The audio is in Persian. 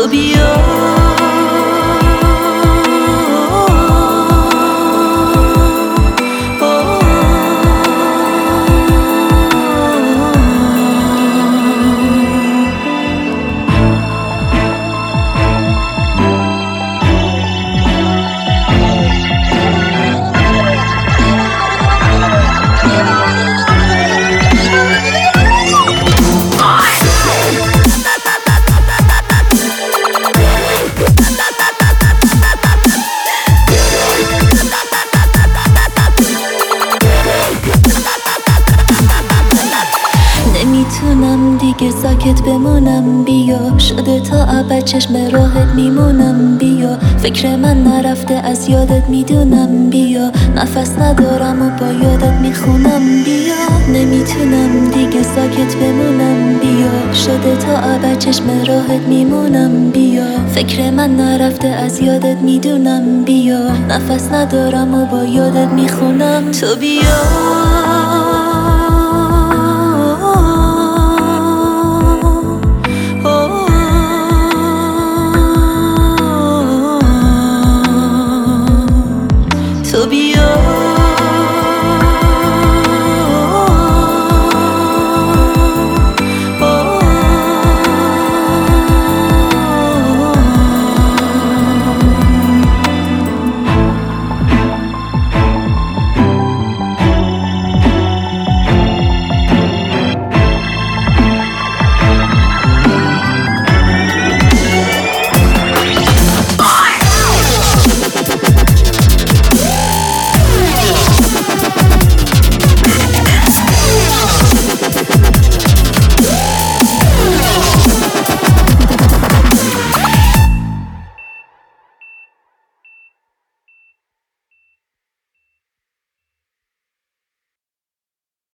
بیا نمیتونم دیگه ساکت بمونم، بیا شده تا ابد چشم راهت میمونم، بیا فکر من نرفته از یادت میدونم، بیا نفس ندارم و با یادت میخونم، بیا نمیتونم دیگه ساکت بمونم، بیا شده تا ابد چشم راهت میمونم، بیا فکر من نرفته از یادت میدونم، بیا نفس ندارم و با یادت میخونم، تو بیا